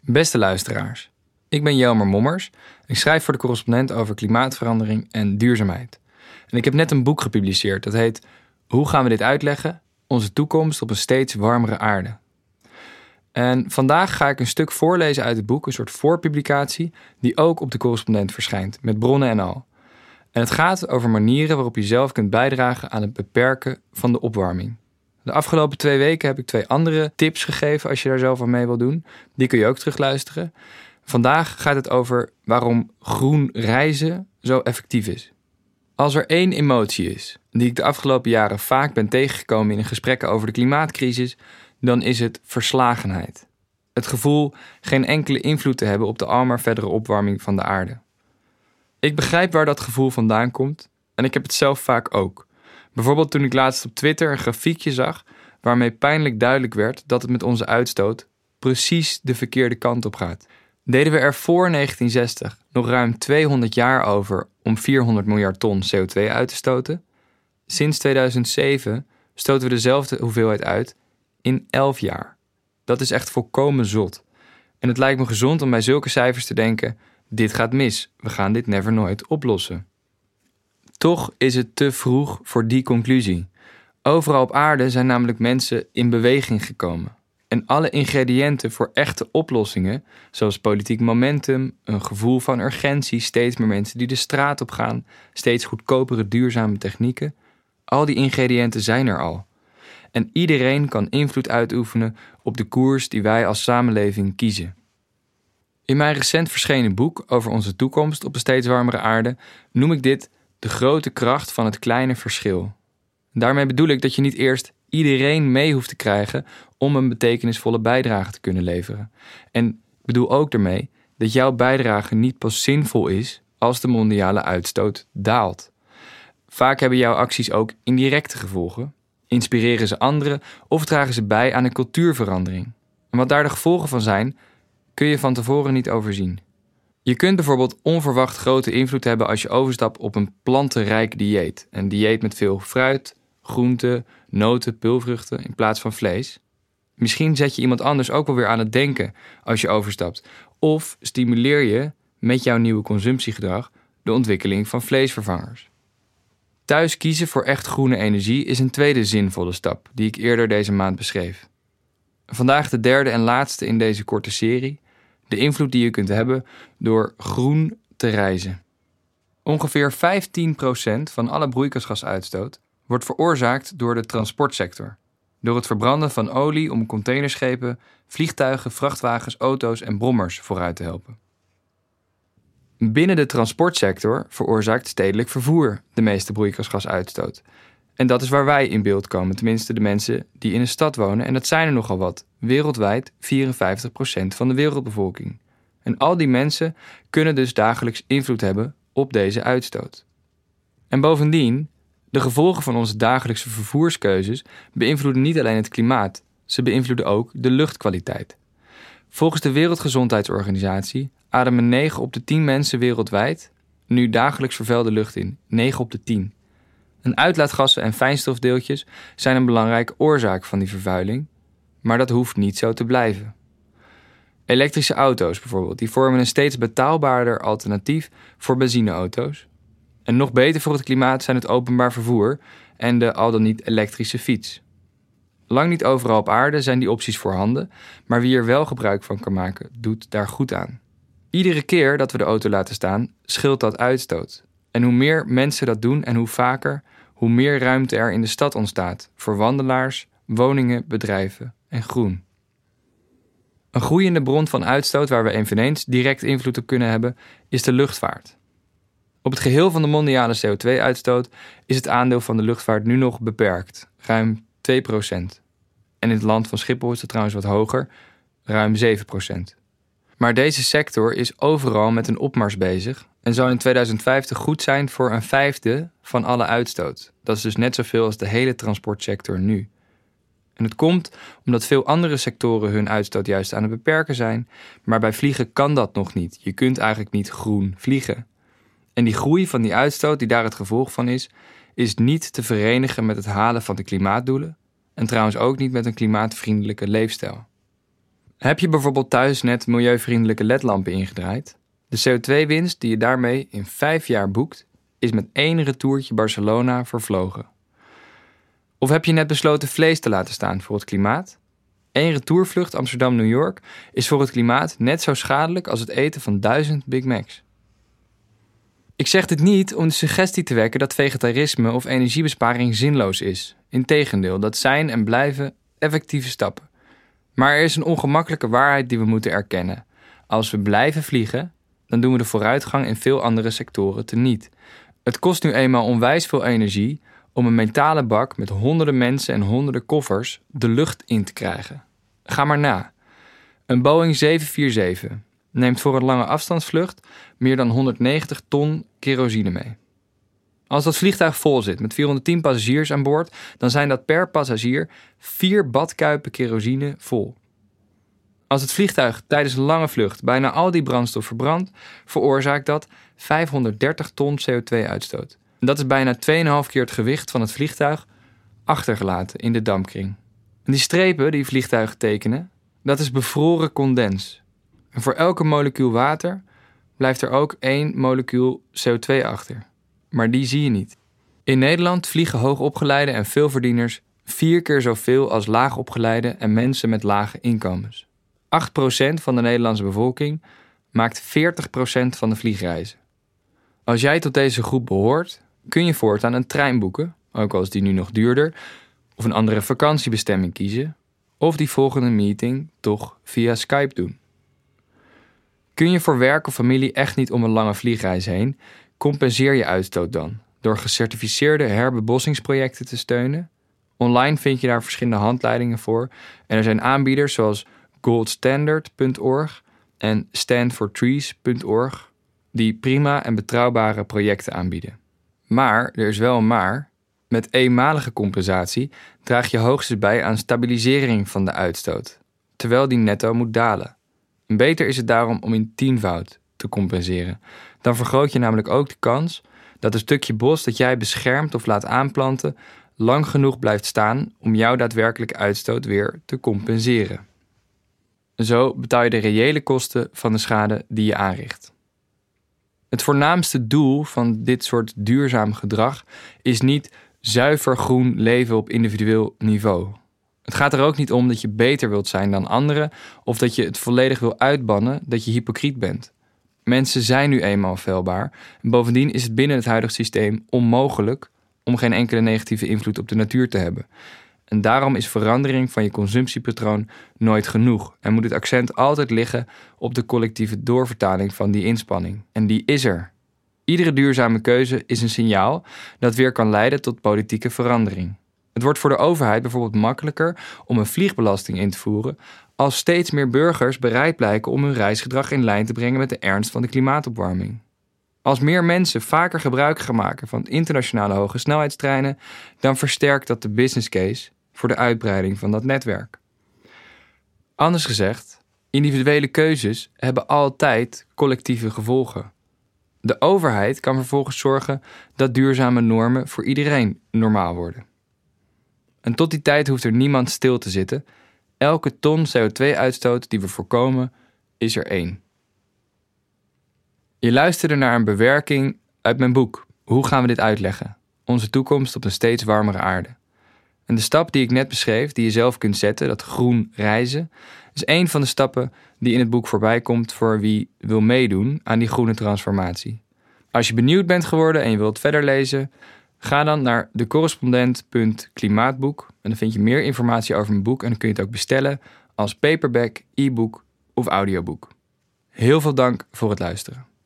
Beste luisteraars, ik ben Jelmer Mommers. Ik schrijf voor de Correspondent over klimaatverandering en duurzaamheid. En ik heb net een boek gepubliceerd dat heet Hoe gaan we dit uitleggen? Onze toekomst op een steeds warmere aarde. En vandaag ga ik een stuk voorlezen uit het boek, een soort voorpublicatie, die ook op de Correspondent verschijnt, met bronnen en al. En het gaat over manieren waarop je zelf kunt bijdragen aan het beperken van de opwarming. De afgelopen 2 weken heb ik 2 andere tips gegeven als je daar zelf aan mee wil doen. Die kun je ook terugluisteren. Vandaag gaat het over waarom groen reizen zo effectief is. Als er 1 emotie is die ik de afgelopen jaren vaak ben tegengekomen in gesprekken over de klimaatcrisis, dan is het verslagenheid. Het gevoel geen enkele invloed te hebben op de almaar verdere opwarming van de aarde. Ik begrijp waar dat gevoel vandaan komt en ik heb het zelf vaak ook. Bijvoorbeeld toen ik laatst op Twitter een grafiekje zag waarmee pijnlijk duidelijk werd dat het met onze uitstoot precies de verkeerde kant op gaat. Deden we er voor 1960 nog ruim 200 jaar over om 400 miljard ton CO2 uit te stoten? Sinds 2007 stoten we dezelfde hoeveelheid uit in 11 jaar. Dat is echt volkomen zot. En het lijkt me gezond om bij zulke cijfers te denken: dit gaat mis, we gaan dit never nooit oplossen. Toch is het te vroeg voor die conclusie. Overal op aarde zijn namelijk mensen in beweging gekomen. En alle ingrediënten voor echte oplossingen, zoals politiek momentum, een gevoel van urgentie, steeds meer mensen die de straat op gaan, steeds goedkopere duurzame technieken, al die ingrediënten zijn er al. En iedereen kan invloed uitoefenen op de koers die wij als samenleving kiezen. In mijn recent verschenen boek over onze toekomst op een steeds warmere aarde noem ik dit de grote kracht van het kleine verschil. Daarmee bedoel ik dat je niet eerst iedereen mee hoeft te krijgen om een betekenisvolle bijdrage te kunnen leveren. En ik bedoel ook daarmee dat jouw bijdrage niet pas zinvol is als de mondiale uitstoot daalt. Vaak hebben jouw acties ook indirecte gevolgen. Inspireren ze anderen of dragen ze bij aan een cultuurverandering. En wat daar de gevolgen van zijn, kun je van tevoren niet overzien. Je kunt bijvoorbeeld onverwacht grote invloed hebben als je overstapt op een plantenrijk dieet. Een dieet met veel fruit, groenten, noten, peulvruchten in plaats van vlees. Misschien zet je iemand anders ook wel weer aan het denken als je overstapt. Of stimuleer je met jouw nieuwe consumptiegedrag de ontwikkeling van vleesvervangers. Thuis kiezen voor echt groene energie is een tweede zinvolle stap die ik eerder deze maand beschreef. Vandaag de derde en laatste in deze korte serie. De invloed die je kunt hebben door groen te reizen. Ongeveer 15% van alle broeikasgasuitstoot wordt veroorzaakt door de transportsector. Door het verbranden van olie om containerschepen, vliegtuigen, vrachtwagens, auto's en brommers vooruit te helpen. Binnen de transportsector veroorzaakt stedelijk vervoer de meeste broeikasgasuitstoot. En dat is waar wij in beeld komen, tenminste de mensen die in een stad wonen. En dat zijn er nogal wat. Wereldwijd 54% van de wereldbevolking. En al die mensen kunnen dus dagelijks invloed hebben op deze uitstoot. En bovendien, de gevolgen van onze dagelijkse vervoerskeuzes beïnvloeden niet alleen het klimaat. Ze beïnvloeden ook de luchtkwaliteit. Volgens de Wereldgezondheidsorganisatie ademen 9 op de 10 mensen wereldwijd nu dagelijks vervuilde lucht in. 9 op de 10. En uitlaatgassen en fijnstofdeeltjes zijn een belangrijke oorzaak van die vervuiling, maar dat hoeft niet zo te blijven. Elektrische auto's bijvoorbeeld, die vormen een steeds betaalbaarder alternatief voor benzineauto's. En nog beter voor het klimaat zijn het openbaar vervoer en de al dan niet elektrische fiets. Lang niet overal op aarde zijn die opties voorhanden, maar wie er wel gebruik van kan maken, doet daar goed aan. Iedere keer dat we de auto laten staan, scheelt dat uitstoot. En hoe meer mensen dat doen en hoe vaker, hoe meer ruimte er in de stad ontstaat voor wandelaars, woningen, bedrijven en groen. Een groeiende bron van uitstoot waar we eveneens direct invloed op kunnen hebben, is de luchtvaart. Op het geheel van de mondiale CO2-uitstoot is het aandeel van de luchtvaart nu nog beperkt, ruim 2%. En in het land van Schiphol is het trouwens wat hoger, ruim 7%. Maar deze sector is overal met een opmars bezig en zou in 2050 goed zijn voor 1/5 van alle uitstoot. Dat is dus net zoveel als de hele transportsector nu. En het komt omdat veel andere sectoren hun uitstoot juist aan het beperken zijn, maar bij vliegen kan dat nog niet. Je kunt eigenlijk niet groen vliegen. En die groei van die uitstoot die daar het gevolg van is niet te verenigen met het halen van de klimaatdoelen en trouwens ook niet met een klimaatvriendelijke leefstijl. Heb je bijvoorbeeld thuis net milieuvriendelijke ledlampen ingedraaid? De CO2-winst die je daarmee in 5 jaar boekt, is met 1 retourtje Barcelona vervlogen. Of heb je net besloten vlees te laten staan voor het klimaat? 1 retourvlucht Amsterdam-New York is voor het klimaat net zo schadelijk als het eten van 1000 Big Macs. Ik zeg dit niet om de suggestie te wekken dat vegetarisme of energiebesparing zinloos is. Integendeel, dat zijn en blijven effectieve stappen. Maar er is een ongemakkelijke waarheid die we moeten erkennen. Als we blijven vliegen, dan doen we de vooruitgang in veel andere sectoren teniet. Het kost nu eenmaal onwijs veel energie om een metalen bak met honderden mensen en honderden koffers de lucht in te krijgen. Ga maar na. Een Boeing 747 neemt voor een lange afstandsvlucht meer dan 190 ton kerosine mee. Als dat vliegtuig vol zit met 410 passagiers aan boord, dan zijn dat per passagier 4 badkuipen kerosine vol. Als het vliegtuig tijdens een lange vlucht bijna al die brandstof verbrandt, veroorzaakt dat 530 ton CO2-uitstoot. En dat is bijna 2,5 keer het gewicht van het vliegtuig achtergelaten in de dampkring. En die strepen die vliegtuigen tekenen, dat is bevroren condens. En voor elke molecuul water blijft er ook 1 molecuul CO2 achter. Maar die zie je niet. In Nederland vliegen hoogopgeleide en veelverdieners 4 keer zoveel als laagopgeleide en mensen met lage inkomens. 8% van de Nederlandse bevolking maakt 40% van de vliegreizen. Als jij tot deze groep behoort, kun je voortaan een trein boeken, ook al is die nu nog duurder, of een andere vakantiebestemming kiezen, of die volgende meeting toch via Skype doen. Kun je voor werk of familie echt niet om een lange vliegreis heen, compenseer je uitstoot dan door gecertificeerde herbebossingsprojecten te steunen. Online vind je daar verschillende handleidingen voor en er zijn aanbieders zoals goldstandard.org en standfortrees.org die prima en betrouwbare projecten aanbieden. Maar, er is wel een maar, met eenmalige compensatie draag je hoogstens bij aan stabilisering van de uitstoot, terwijl die netto moet dalen. En beter is het daarom om in 10-voud te compenseren. Dan vergroot je namelijk ook de kans dat een stukje bos dat jij beschermt of laat aanplanten lang genoeg blijft staan om jouw daadwerkelijke uitstoot weer te compenseren. Zo betaal je de reële kosten van de schade die je aanricht. Het voornaamste doel van dit soort duurzaam gedrag is niet zuiver groen leven op individueel niveau. Het gaat er ook niet om dat je beter wilt zijn dan anderen of dat je het volledig wil uitbannen dat je hypocriet bent. Mensen zijn nu eenmaal feilbaar en bovendien is het binnen het huidige systeem onmogelijk om geen enkele negatieve invloed op de natuur te hebben. En daarom is verandering van je consumptiepatroon nooit genoeg en moet het accent altijd liggen op de collectieve doorvertaling van die inspanning. En die is er. Iedere duurzame keuze is een signaal dat weer kan leiden tot politieke verandering. Het wordt voor de overheid bijvoorbeeld makkelijker om een vliegbelasting in te voeren als steeds meer burgers bereid blijken om hun reisgedrag in lijn te brengen met de ernst van de klimaatopwarming. Als meer mensen vaker gebruik gaan maken van internationale hoge snelheidstreinen, dan versterkt dat de business case voor de uitbreiding van dat netwerk. Anders gezegd, individuele keuzes hebben altijd collectieve gevolgen. De overheid kan vervolgens zorgen dat duurzame normen voor iedereen normaal worden. En tot die tijd hoeft er niemand stil te zitten. Elke ton CO2-uitstoot die we voorkomen, is er 1. Je luisterde naar een bewerking uit mijn boek. Hoe gaan we dit uitleggen? Onze toekomst op een steeds warmere aarde. En de stap die ik net beschreef, die je zelf kunt zetten, dat groen reizen, is 1 van de stappen die in het boek voorbij komt voor wie wil meedoen aan die groene transformatie. Als je benieuwd bent geworden en je wilt verder lezen, ga dan naar decorrespondent.klimaatboek en dan vind je meer informatie over mijn boek en dan kun je het ook bestellen als paperback, e-book of audioboek. Heel veel dank voor het luisteren.